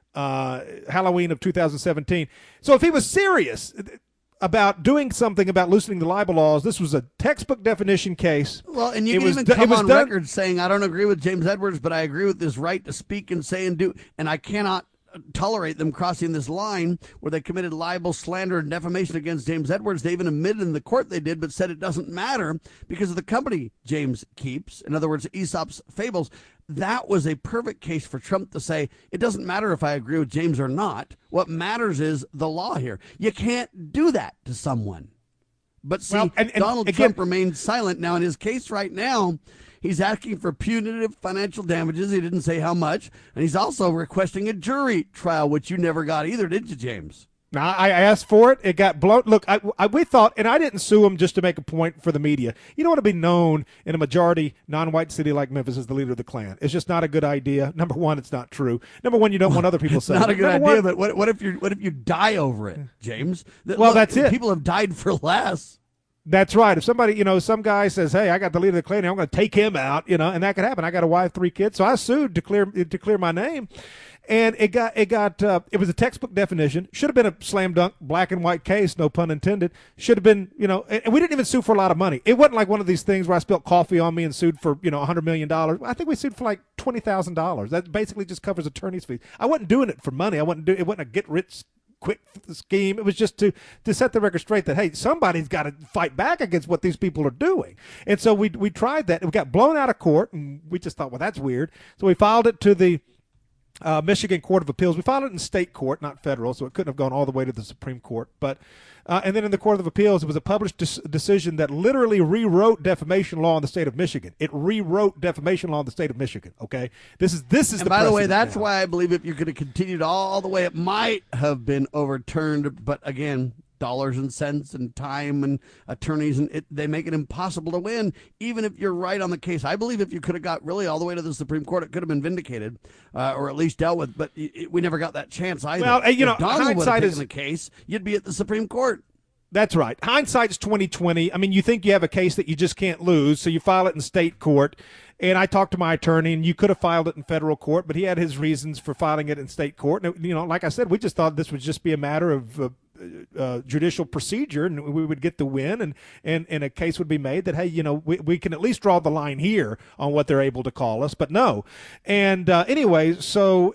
Halloween of 2017. So if he was serious about doing something about loosening the libel laws, this was a textbook definition case. Well, and you can even come on record saying, I don't agree with James Edwards, but I agree with his right to speak and say and do, and I cannot tolerate them crossing this line where they committed libel, slander, and defamation against James Edwards. They even admitted in the court they did, but said it doesn't matter because of the company James keeps. In other words, Aesop's Fables. That was a perfect case for Trump to say, it doesn't matter if I agree with James or not. What matters is the law here. You can't do that to someone. But see, Donald Trump remained silent. Now, in his case right now, he's asking for punitive financial damages. He didn't say how much. And he's also requesting a jury trial, which you never got either, did you, James? Now, I asked for it. It got blown. Look, we thought, and I didn't sue him just to make a point for the media. You don't want to be known in a majority non-white city like Memphis as the leader of the Klan. It's just not a good idea. Number one, it's not true. Number one, you don't want other people saying it's not a good idea. But what if you die over it, James? Well, that's it. People have died for less. That's right. If somebody, some guy says, hey, I got the leader of the Klan, I'm going to take him out, and that could happen. I got a wife, 3 kids. So I sued to clear my name. And it was a textbook definition. Should have been a slam dunk, black and white case, no pun intended. Should have been, and we didn't even sue for a lot of money. It wasn't like one of these things where I spilled coffee on me and sued for, $100 million. I think we sued for like $20,000. That basically just covers attorney's fees. I wasn't doing it for money. It wasn't a get rich quick scheme. It was just to set the record straight that, hey, somebody's got to fight back against what these people are doing. And so we tried that. We got blown out of court, and we just thought, well, that's weird. So we filed it to the Michigan Court of Appeals. We filed it in state court, not federal, so it couldn't have gone all the way to the Supreme Court. But and then in the Court of Appeals, it was a published decision that literally rewrote defamation law in the state of Michigan. It rewrote defamation law in the state of Michigan. Okay, this is and by the way, that's why I believe if you could have continued all the way, it might have been overturned. But again, dollars and cents and time and attorneys, and they make it impossible to win, even if you're right on the case. I believe if you could have got really all the way to the Supreme Court, it could have been vindicated or at least dealt with, but we never got that chance either. Well, if Donald would have taken the case, you'd be at the Supreme Court. That's right. Hindsight's 20/20. I mean, you think you have a case that you just can't lose, so you file it in state court. And I talked to my attorney, and you could have filed it in federal court, but he had his reasons for filing it in state court. And, like I said, we just thought this would just be a matter of judicial procedure, and we would get the win, and a case would be made that, hey, we can at least draw the line here on what they're able to call us. But no. And anyway, so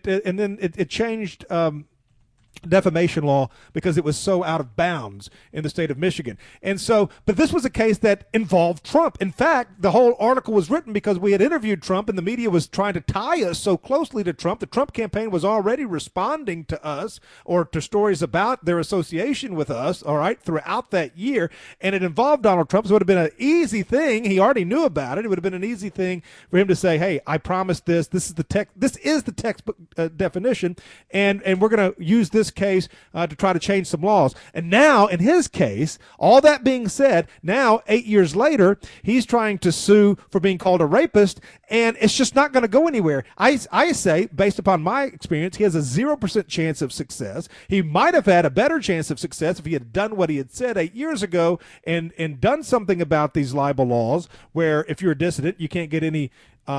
it changed defamation law because it was so out of bounds in the state of Michigan. And so, but this was a case that involved Trump. In fact, the whole article was written because we had interviewed Trump and the media was trying to tie us so closely to Trump. The Trump campaign was already responding to us or to stories about their association with us, all right, throughout that year. And it involved Donald Trump. So it would have been an easy thing. He already knew about it. It would have been an easy thing for him to say, hey, I promised this. This is the textbook definition. And we're going to use this case to try to change some laws. And now, in his case, all that being said, now 8 years later, he's trying to sue for being called a rapist, and it's just not going to go anywhere. I say, based upon my experience, he has a 0% chance of success. He might have had a better chance of success if he had done what he had said 8 years ago and done something about these libel laws, where if you're a dissident, you can't get any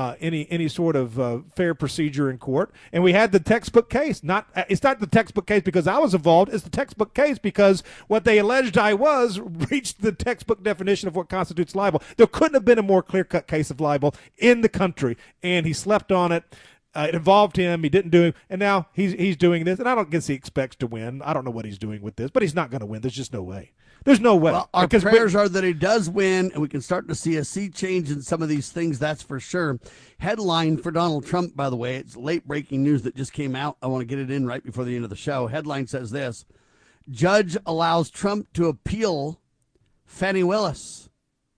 sort of fair procedure in court. And we had the textbook case. It's not the textbook case because I was involved. It's the textbook case because what they alleged I was reached the textbook definition of what constitutes libel. There couldn't have been a more clear-cut case of libel in the country, and he slept on it. It involved him. He didn't do it, and now he's doing this. And I don't guess he expects to win. I don't know what he's doing with this, but he's not going to win. There's just no way. There's no way. Well, our prayers are that he does win, and we can start to see a sea change in some of these things, that's for sure. Headline for Donald Trump, by the way, it's late-breaking news that just came out. I want to get it in right before the end of the show. Headline says this: Judge allows Trump to appeal Fani Willis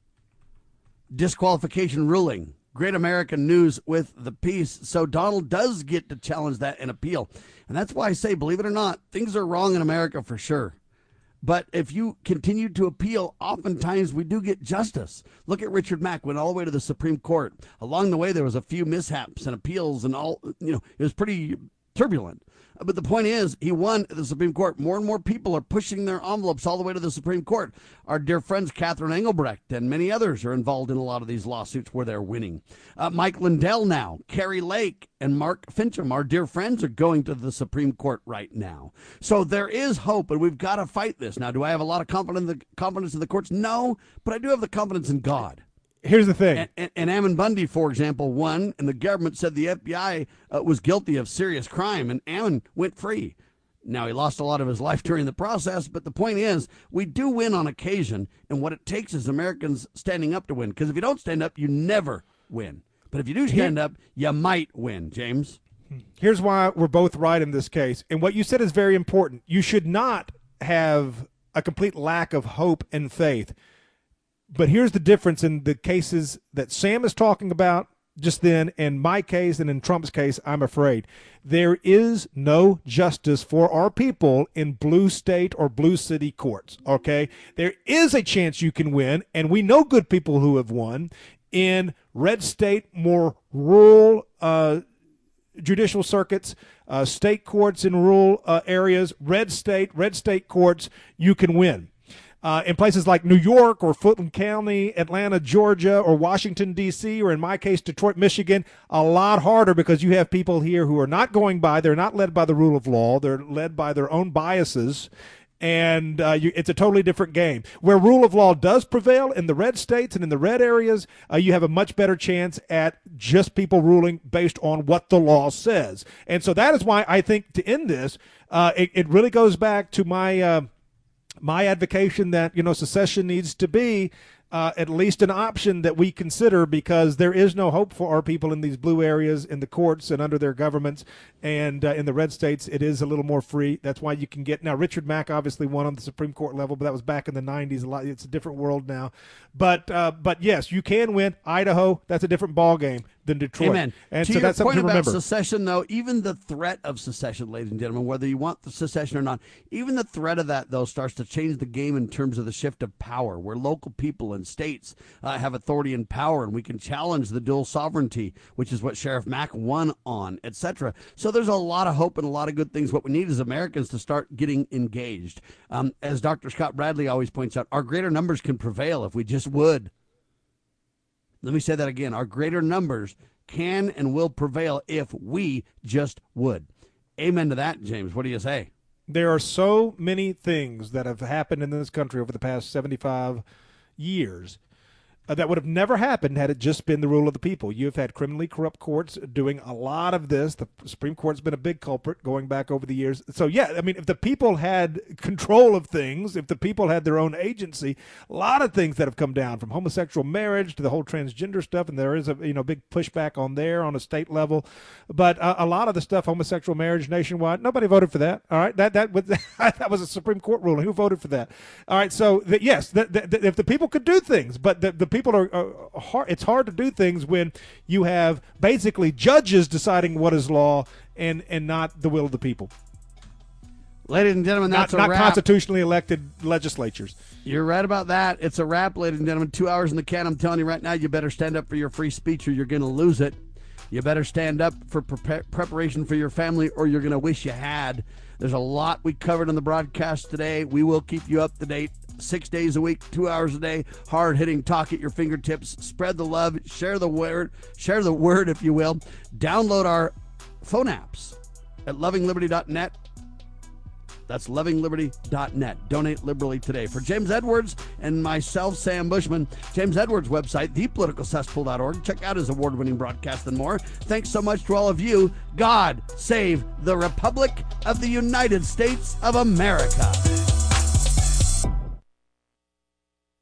disqualification ruling. Great American news with the piece. So Donald does get to challenge that and appeal. And that's why I say, believe it or not, things are wrong in America for sure. But if you continue to appeal, oftentimes we do get justice. Look at Richard Mack, went all the way to the Supreme Court. Along the way, there was a few mishaps and appeals and all, it was pretty turbulent. But the point is, he won at the Supreme Court. More and more people are pushing their envelopes all the way to the Supreme Court. Our dear friends Catherine Engelbrecht and many others are involved in a lot of these lawsuits where they're winning. Mike Lindell now, Carrie Lake, and Mark Fincham, our dear friends, are going to the Supreme Court right now. So there is hope, and we've got to fight this. Now, do I have a lot of confidence in the courts? No, but I do have the confidence in God. Here's the thing. And Ammon Bundy, for example, won, and the government said the FBI was guilty of serious crime, and Ammon went free. Now, he lost a lot of his life during the process, but the point is, we do win on occasion, and what it takes is Americans standing up to win. Because if you don't stand up, you never win. But if you do stand up, you might win, James. Here's why we're both right in this case. And what you said is very important. You should not have a complete lack of hope and faith. But here's the difference in the cases that Sam is talking about just then, in my case and in Trump's case, I'm afraid. There is no justice for our people in blue state or blue city courts, okay? There is a chance you can win, and we know good people who have won in red state, more rural judicial circuits, state courts in rural areas, red state courts, you can win. In places like New York or Fulton County, Atlanta, Georgia, or Washington, D.C., or in my case, Detroit, Michigan, a lot harder because you have people here who are not they're not led by the rule of law, they're led by their own biases, and it's a totally different game. Where rule of law does prevail in the red states and in the red areas, you have a much better chance at just people ruling based on what the law says. And so that is why I think to end this, it really goes back to my advocation that, secession needs to be at least an option that we consider, because there is no hope for our people in these blue areas, in the courts and under their governments, and in the red states it is a little more free. That's why you can get, now Richard Mack obviously won on the Supreme Court level, but that was back in the 90s. It's a different world now. But yes, you can win. Idaho, that's a different ball game than Detroit. Amen. And to so your that's something point to about remember. secession, though, even the threat of secession, ladies and gentlemen, whether you want the secession or not, even the threat of that, though, starts to change the game in terms of the shift of power, where local people and states have authority and power, and we can challenge the dual sovereignty, which is what Sheriff Mack won on, etc. So there's a lot of hope and a lot of good things. What we need is Americans to start getting engaged. As Dr. Scott Bradley always points out, our greater numbers can prevail if we just would. Let me say that again. Our greater numbers can and will prevail if we just would. Amen to that, James. What do you say? There are so many things that have happened in this country over the past 75 years that would have never happened had it just been the rule of the people. You've had criminally corrupt courts doing a lot of this. The Supreme Court's been a big culprit going back over the years. So, yeah, I mean, if the people had control of things, if the people had their own agency, a lot of things that have come down, from homosexual marriage to the whole transgender stuff, and there is a big pushback on there on a state level. But a lot of the stuff, homosexual marriage nationwide, nobody voted for that. All right, that was a Supreme Court ruling. Who voted for that? All right, so yes, if the people could do things, but the people are hard. It's hard to do things when you have basically judges deciding what is law and not the will of the people. Ladies and gentlemen, that's not a wrap. Constitutionally elected legislatures. You're right about that. It's a wrap, ladies and gentlemen. 2 hours in the can. I'm telling you right now, you better stand up for your free speech or you're going to lose it. You better stand up for preparation for your family or you're going to wish you had. There's a lot we covered on the broadcast today. We will keep you up to date 6 days a week, 2 hours a day, hard-hitting talk at your fingertips. Spread the love, share the word, if you will. Download our phone apps at lovingliberty.net That's lovingliberty.net. Donate liberally today. For James Edwards and myself, Sam Bushman, James Edwards' website, thepoliticalcesspool.org. Check out his award-winning broadcast and more. Thanks so much to all of you. God save the Republic of the United States of America.